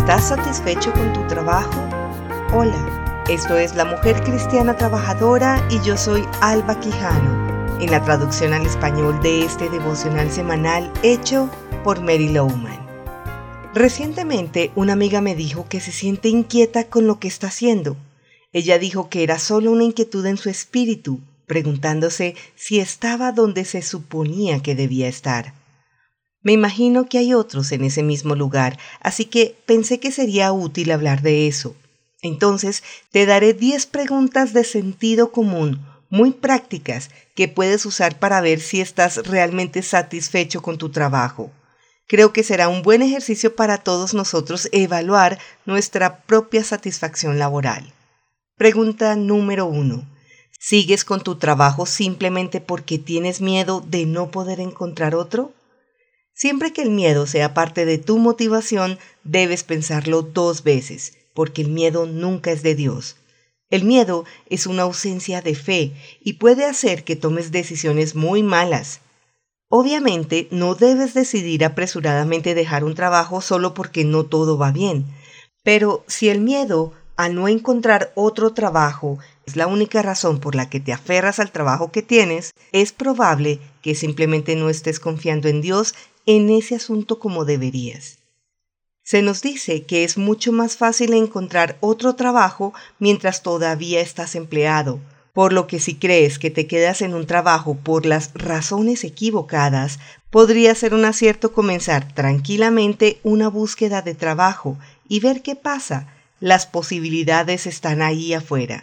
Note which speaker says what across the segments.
Speaker 1: ¿Estás satisfecho con tu trabajo? Hola, esto es La Mujer Cristiana Trabajadora y yo soy Alba Quijano, en la traducción al español de este devocional semanal hecho por Mary Lowman. Recientemente una amiga me dijo que se siente inquieta con lo que está haciendo. Ella dijo que era solo una inquietud en su espíritu, preguntándose si estaba donde se suponía que debía estar. Me imagino que hay otros en ese mismo lugar, así que pensé que sería útil hablar de eso. Entonces, te daré 10 preguntas de sentido común, muy prácticas, que puedes usar para ver si estás realmente satisfecho con tu trabajo. Creo que será un buen ejercicio para todos nosotros evaluar nuestra propia satisfacción laboral. Pregunta número 1. ¿Sigues con tu trabajo simplemente porque tienes miedo de no poder encontrar otro? Siempre que el miedo sea parte de tu motivación, debes pensarlo 2 veces, porque el miedo nunca es de Dios. El miedo es una ausencia de fe y puede hacer que tomes decisiones muy malas. Obviamente, no debes decidir apresuradamente dejar un trabajo solo porque no todo va bien. Pero si el miedo a no encontrar otro trabajo es la única razón por la que te aferras al trabajo que tienes, es probable que simplemente no estés confiando en Dios en ese asunto como deberías. Se nos dice que es mucho más fácil encontrar otro trabajo mientras todavía estás empleado, por lo que si crees que te quedas en un trabajo por las razones equivocadas, podría ser un acierto comenzar tranquilamente una búsqueda de trabajo y ver qué pasa. Las posibilidades están ahí afuera.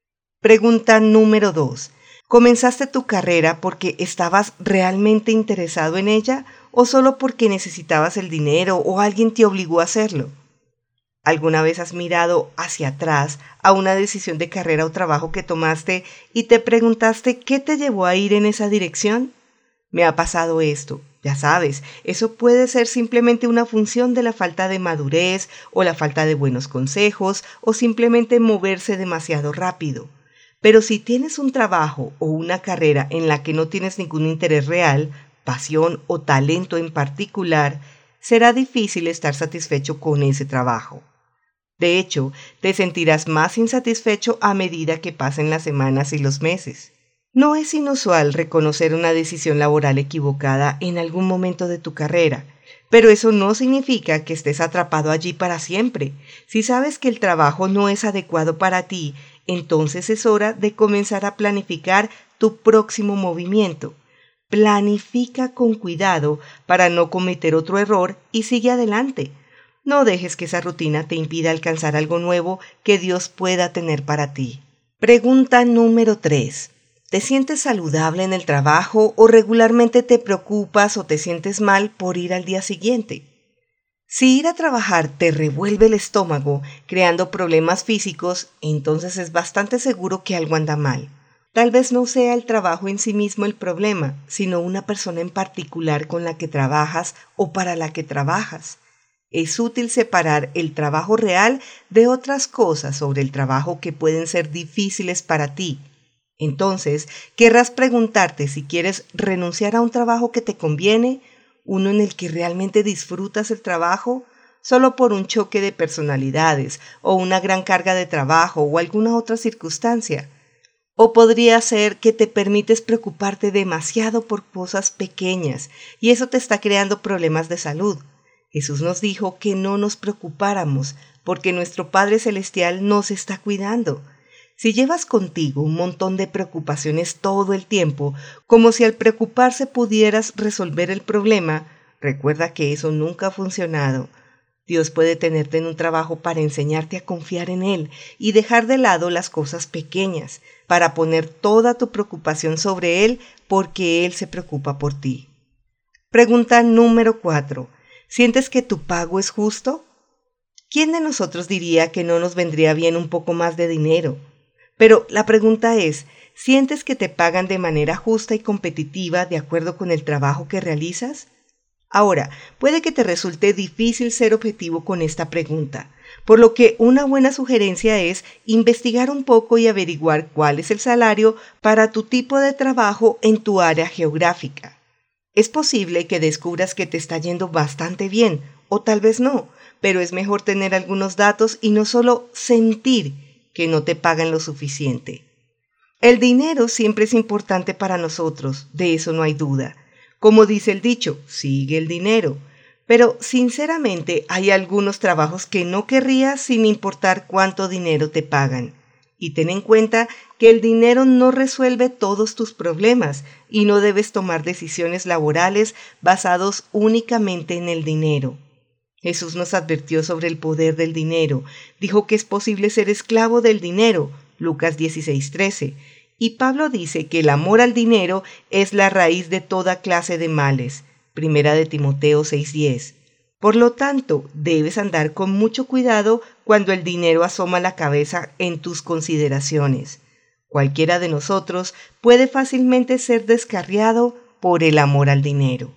Speaker 1: Pregunta número 2. ¿Comenzaste tu carrera porque estabas realmente interesado en ella o solo porque necesitabas el dinero o alguien te obligó a hacerlo? ¿Alguna vez has mirado hacia atrás a una decisión de carrera o trabajo que tomaste y te preguntaste qué te llevó a ir en esa dirección? Me ha pasado esto. Ya sabes, eso puede ser simplemente una función de la falta de madurez o la falta de buenos consejos o simplemente moverse demasiado rápido. Pero si tienes un trabajo o una carrera en la que no tienes ningún interés real, pasión o talento en particular, será difícil estar satisfecho con ese trabajo. De hecho, te sentirás más insatisfecho a medida que pasen las semanas y los meses. No es inusual reconocer una decisión laboral equivocada en algún momento de tu carrera, pero eso no significa que estés atrapado allí para siempre. Si sabes que el trabajo no es adecuado para ti, entonces es hora de comenzar a planificar tu próximo movimiento. Planifica con cuidado para no cometer otro error y sigue adelante. No dejes que esa rutina te impida alcanzar algo nuevo que Dios pueda tener para ti. Pregunta número 3. ¿Te sientes saludable en el trabajo o regularmente te preocupas o te sientes mal por ir al día siguiente? Si ir a trabajar te revuelve el estómago, creando problemas físicos, entonces es bastante seguro que algo anda mal. Tal vez no sea el trabajo en sí mismo el problema, sino una persona en particular con la que trabajas o para la que trabajas. Es útil separar el trabajo real de otras cosas sobre el trabajo que pueden ser difíciles para ti. Entonces, querrás preguntarte si quieres renunciar a un trabajo que te conviene, uno en el que realmente disfrutas el trabajo, solo por un choque de personalidades o una gran carga de trabajo o alguna otra circunstancia. O podría ser que te permites preocuparte demasiado por cosas pequeñas y eso te está creando problemas de salud. Jesús nos dijo que no nos preocupáramos porque nuestro Padre Celestial nos está cuidando. Si llevas contigo un montón de preocupaciones todo el tiempo, como si al preocuparse pudieras resolver el problema, recuerda que eso nunca ha funcionado. Dios puede tenerte en un trabajo para enseñarte a confiar en Él y dejar de lado las cosas pequeñas, para poner toda tu preocupación sobre Él porque Él se preocupa por ti. Pregunta número 4. ¿Sientes que tu pago es justo? ¿Quién de nosotros diría que no nos vendría bien un poco más de dinero? Pero la pregunta es, ¿sientes que te pagan de manera justa y competitiva de acuerdo con el trabajo que realizas? Ahora, puede que te resulte difícil ser objetivo con esta pregunta, por lo que una buena sugerencia es investigar un poco y averiguar cuál es el salario para tu tipo de trabajo en tu área geográfica. Es posible que descubras que te está yendo bastante bien, o tal vez no, pero es mejor tener algunos datos y no solo sentir que no te pagan lo suficiente. El dinero siempre es importante para nosotros, de eso no hay duda. Como dice el dicho, sigue el dinero. Pero sinceramente hay algunos trabajos que no querrías sin importar cuánto dinero te pagan. Y ten en cuenta que el dinero no resuelve todos tus problemas y no debes tomar decisiones laborales basados únicamente en el dinero. Jesús nos advirtió sobre el poder del dinero. Dijo que es posible ser esclavo del dinero, Lucas 16:13. Y Pablo dice que el amor al dinero es la raíz de toda clase de males, Primera de Timoteo 6:10. Por lo tanto, debes andar con mucho cuidado cuando el dinero asoma la cabeza en tus consideraciones. Cualquiera de nosotros puede fácilmente ser descarriado por el amor al dinero.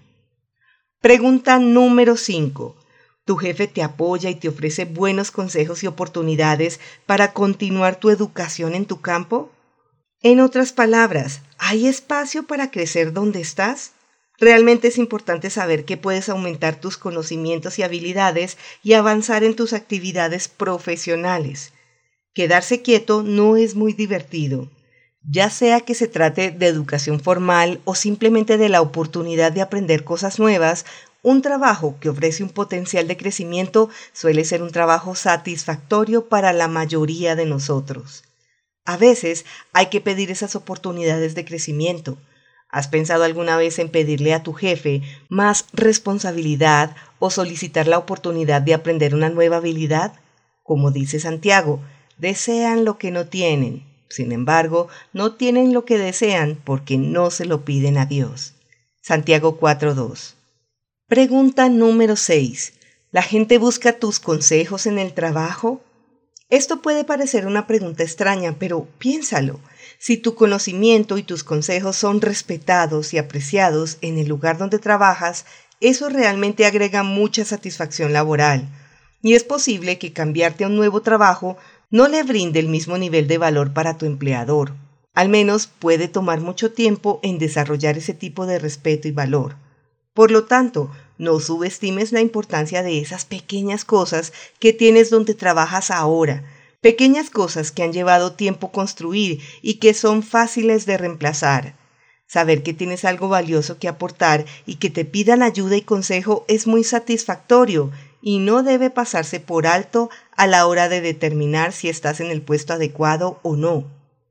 Speaker 1: Pregunta número 5. ¿Tu jefe te apoya y te ofrece buenos consejos y oportunidades para continuar tu educación en tu campo? En otras palabras, ¿hay espacio para crecer donde estás? Realmente es importante saber que puedes aumentar tus conocimientos y habilidades y avanzar en tus actividades profesionales. Quedarse quieto no es muy divertido. Ya sea que se trate de educación formal o simplemente de la oportunidad de aprender cosas nuevas, un trabajo que ofrece un potencial de crecimiento suele ser un trabajo satisfactorio para la mayoría de nosotros. A veces hay que pedir esas oportunidades de crecimiento. ¿Has pensado alguna vez en pedirle a tu jefe más responsabilidad o solicitar la oportunidad de aprender una nueva habilidad? Como dice Santiago, desean lo que no tienen. Sin embargo, no tienen lo que desean porque no se lo piden a Dios. Santiago 4:2. Pregunta número 6. ¿La gente busca tus consejos en el trabajo? Esto puede parecer una pregunta extraña, pero piénsalo. Si tu conocimiento y tus consejos son respetados y apreciados en el lugar donde trabajas, eso realmente agrega mucha satisfacción laboral. Y es posible que cambiarte a un nuevo trabajo no le brinde el mismo nivel de valor para tu empleador. Al menos puede tomar mucho tiempo en desarrollar ese tipo de respeto y valor. Por lo tanto, no subestimes la importancia de esas pequeñas cosas que tienes donde trabajas ahora, pequeñas cosas que han llevado tiempo construir y que son fáciles de reemplazar. Saber que tienes algo valioso que aportar y que te pidan ayuda y consejo es muy satisfactorio y no debe pasarse por alto a la hora de determinar si estás en el puesto adecuado o no.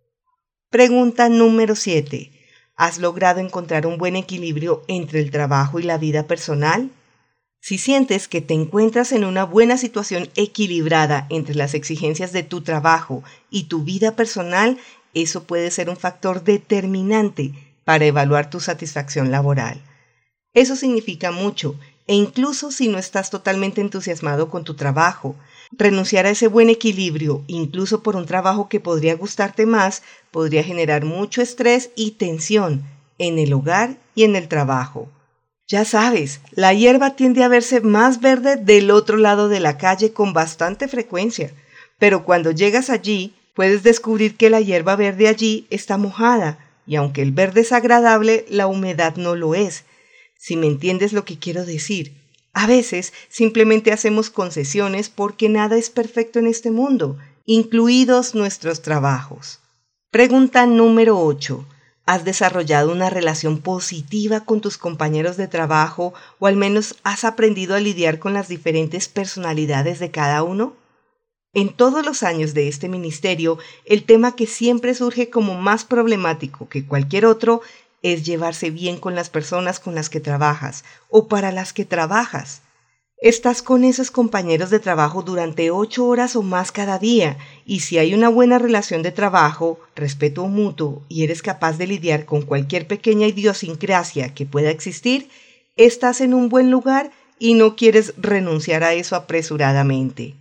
Speaker 1: Pregunta número 7. ¿Has logrado encontrar un buen equilibrio entre el trabajo y la vida personal? Si sientes que te encuentras en una buena situación equilibrada entre las exigencias de tu trabajo y tu vida personal, eso puede ser un factor determinante para evaluar tu satisfacción laboral. Eso significa mucho, e incluso si no estás totalmente entusiasmado con tu trabajo, renunciar a ese buen equilibrio, incluso por un trabajo que podría gustarte más, podría generar mucho estrés y tensión en el hogar y en el trabajo. Ya sabes, la hierba tiende a verse más verde del otro lado de la calle con bastante frecuencia, pero cuando llegas allí, puedes descubrir que la hierba verde allí está mojada, y aunque el verde es agradable, la humedad no lo es. Si me entiendes lo que quiero decir, a veces simplemente hacemos concesiones porque nada es perfecto en este mundo, incluidos nuestros trabajos. Pregunta número 8. ¿Has desarrollado una relación positiva con tus compañeros de trabajo o al menos has aprendido a lidiar con las diferentes personalidades de cada uno? En todos los años de este ministerio, el tema que siempre surge como más problemático que cualquier otro es llevarse bien con las personas con las que trabajas o para las que trabajas. Estás con esos compañeros de trabajo durante 8 horas o más cada día, y si hay una buena relación de trabajo, respeto mutuo y eres capaz de lidiar con cualquier pequeña idiosincrasia que pueda existir, estás en un buen lugar y no quieres renunciar a eso apresuradamente.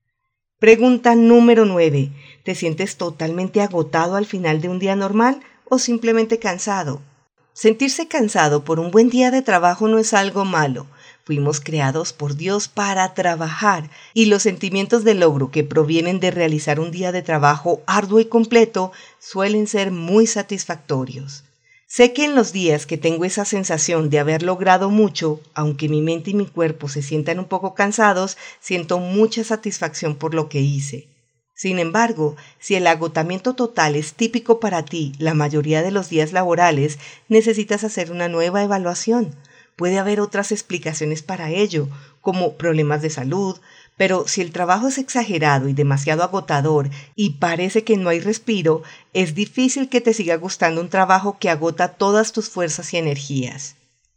Speaker 1: Pregunta número 9. ¿Te sientes totalmente agotado al final de un día normal o simplemente cansado? Sentirse cansado por un buen día de trabajo no es algo malo. Fuimos creados por Dios para trabajar y los sentimientos de logro que provienen de realizar un día de trabajo arduo y completo suelen ser muy satisfactorios. Sé que en los días que tengo esa sensación de haber logrado mucho, aunque mi mente y mi cuerpo se sientan un poco cansados, siento mucha satisfacción por lo que hice. Sin embargo, si el agotamiento total es típico para ti la mayoría de los días laborales, necesitas hacer una nueva evaluación. Puede haber otras explicaciones para ello, como problemas de salud, pero si el trabajo es exagerado y demasiado agotador y parece que no hay respiro, es difícil que te siga gustando un trabajo que agota todas tus fuerzas y energías.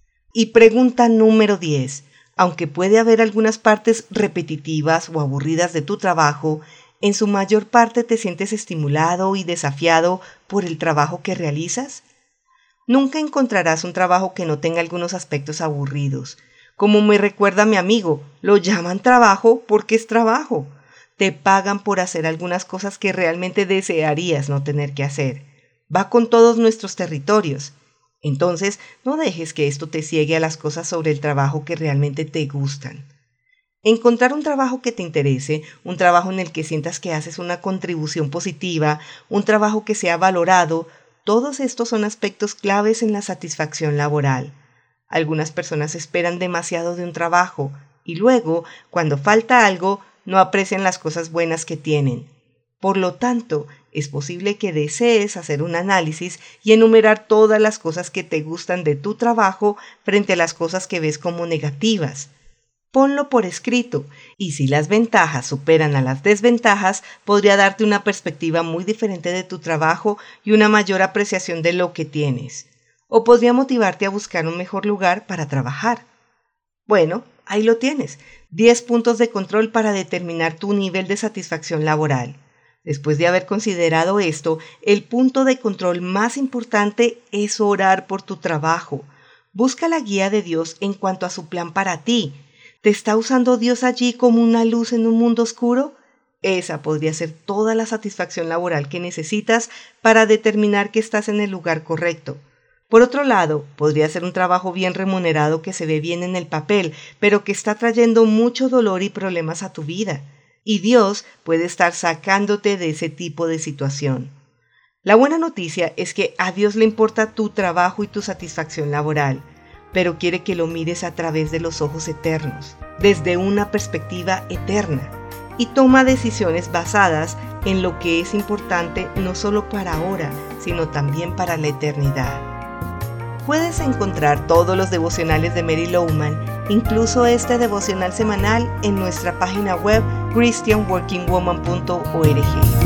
Speaker 1: Y pregunta número 10. Aunque puede haber algunas partes repetitivas o aburridas de tu trabajo, ¿en su mayor parte te sientes estimulado y desafiado por el trabajo que realizas? Nunca encontrarás un trabajo que no tenga algunos aspectos aburridos. Como me recuerda mi amigo, lo llaman trabajo porque es trabajo. Te pagan por hacer algunas cosas que realmente desearías no tener que hacer. Va con todos nuestros territorios. Entonces, no dejes que esto te ciegue a las cosas sobre el trabajo que realmente te gustan. Encontrar un trabajo que te interese, un trabajo en el que sientas que haces una contribución positiva, un trabajo que sea valorado, todos estos son aspectos claves en la satisfacción laboral. Algunas personas esperan demasiado de un trabajo y luego, cuando falta algo, no aprecian las cosas buenas que tienen. Por lo tanto, es posible que desees hacer un análisis y enumerar todas las cosas que te gustan de tu trabajo frente a las cosas que ves como negativas. Ponlo por escrito, y si las ventajas superan a las desventajas, podría darte una perspectiva muy diferente de tu trabajo y una mayor apreciación de lo que tienes. O podría motivarte a buscar un mejor lugar para trabajar. Bueno, ahí lo tienes, 10 puntos de control para determinar tu nivel de satisfacción laboral. Después de haber considerado esto, el punto de control más importante es orar por tu trabajo. Busca la guía de Dios en cuanto a su plan para ti. ¿Te está usando Dios allí como una luz en un mundo oscuro? Esa podría ser toda la satisfacción laboral que necesitas para determinar que estás en el lugar correcto. Por otro lado, podría ser un trabajo bien remunerado que se ve bien en el papel, pero que está trayendo mucho dolor y problemas a tu vida. Y Dios puede estar sacándote de ese tipo de situación. La buena noticia es que a Dios le importa tu trabajo y tu satisfacción laboral, pero quiere que lo mires a través de los ojos eternos, desde una perspectiva eterna, y toma decisiones basadas en lo que es importante no solo para ahora, sino también para la eternidad. Puedes encontrar todos los devocionales de Mary Lowman, incluso este devocional semanal, en nuestra página web christianworkingwoman.org.